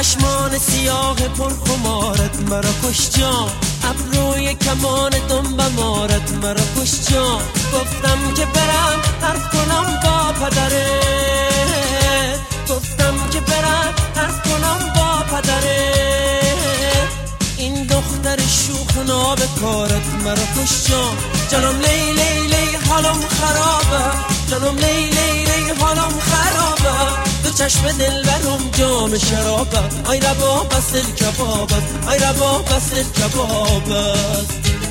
چشمان سیاه پرخمارت مرا کش جان، ابروی کمان دنبمارت مرا کش جان. گفتم که برم حرف کنم با پدرت، گفتم که برم حرف کنم با پدرت. این دختر شوخ ناب کارت مرا کش جان. جانم لی لی لی حالم خرابه، جانم لی لی لی حالم خرابه. دو چشم دلبرم جام شرابه، آی ربا بس دل کبابت، آی ربا بس دل کبابت.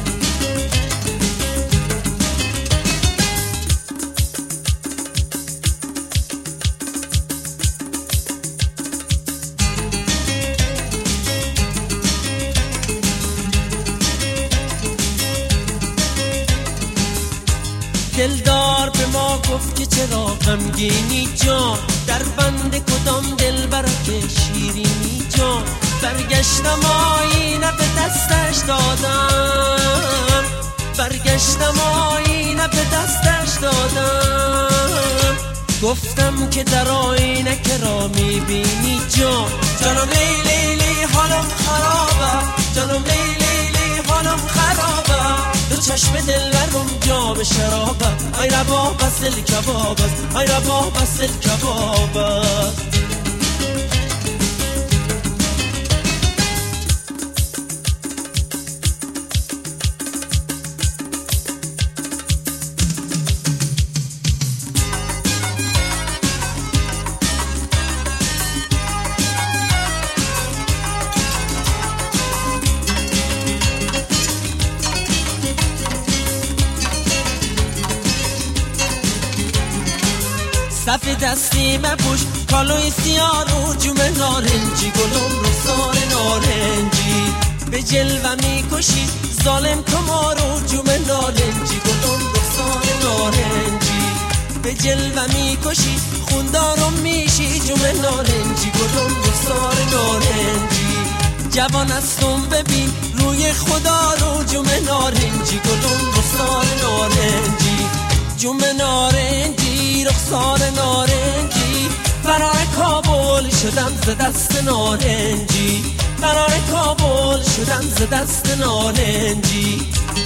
دلدار به ما گفت که چرا غمگینی جان، در بند کدام دلبر که شیرینی جان. برگشتم آینه به دستش دادم، برگشتم آینه به دستش دادم. گفتم که در آینه که را میبینی جان. جانم لی لی لی حالم خرابه، جانم لی لی لی حالم خرابه. دو چشم دلبرم جام شرابه، آی ربا بس دل کبابت، آی ربا بس دل کبابت. صف دستی مپوش کالوی سیاه رو جوم نارنجی، گلم رخسار نارنجی. به جلوه میکشی ظالم تو ما رو جوم نارنجی، گلم رخسار نارنجی. به جلوه میکشی خوندارم میشی جوم نارنجی، گلم رخسار نارنجی. جوان هستم ببین روی خدا رو جوم نارنجی، گلم رخسار نارنجی. جوم نارنجی رخسار نارنجی. فرار کابل شدم ز دست نارنجی، فرار کابل شدم ز دست نارنجی.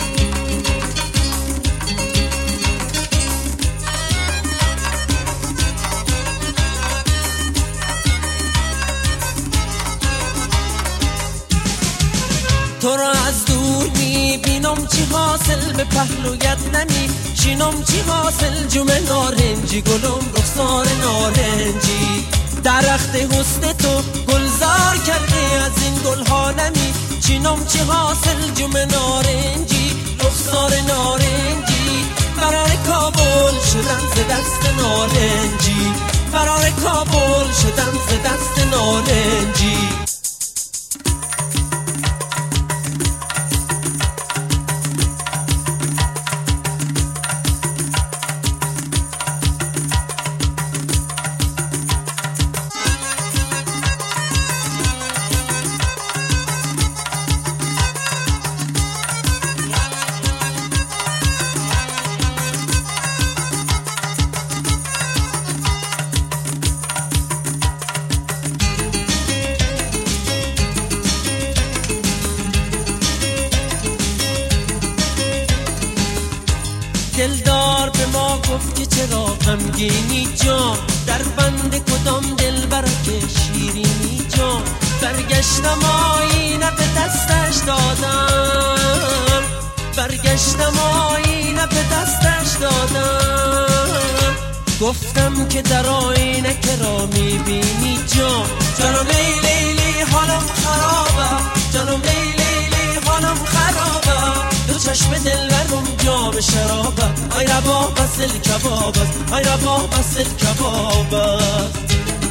تو را از دور میبینم چی حاصل، به پهلویت نمی شینم چی حاصل. جوم نارنجی گلم رخسار نارنجی. درخت حسن تو گلزار کرده، از این گلها نمی چینم چی حاصل. جوم نارنجی رخسار نارنجی. فرار کابل شدم ز دست نارنجی، فرار کابل شدم ز دست نارنجی. دلدار به ما گفت که چرا غمگینی جان، در بند کدام دلبر که شیرینی جان. برگشتم آینه به دستش دادم، برگشتم آینه به دستش دادم. گفتم که در آینه که را میبینی جان. جانم لی لی لی حالم خرابه، جانم لی لی لی حالم خرابه. دو چشم دلبرم جام شرابه، آی ربا بس دل کبابت، آی ربا بس دل کبابت.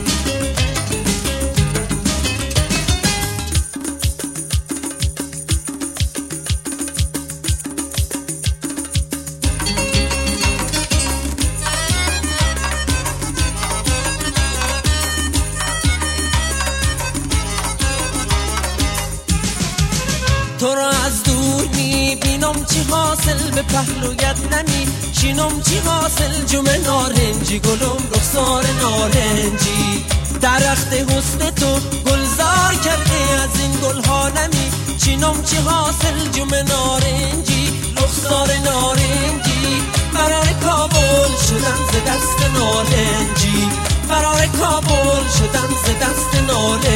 تو را از دور میبینم چی حاصل، به پهلویت نمی شینم چی حاصل. جوم نارنجی گلم رخسار نارنجی. درخت حسن تو گلزار کرده، از این گلها نمی چینم چی حاصل جم نارنجی، رخسار نارنجی. فرار کابل شدم ز دست نارنجی، فرار کابل شدم ز دست نارنجی.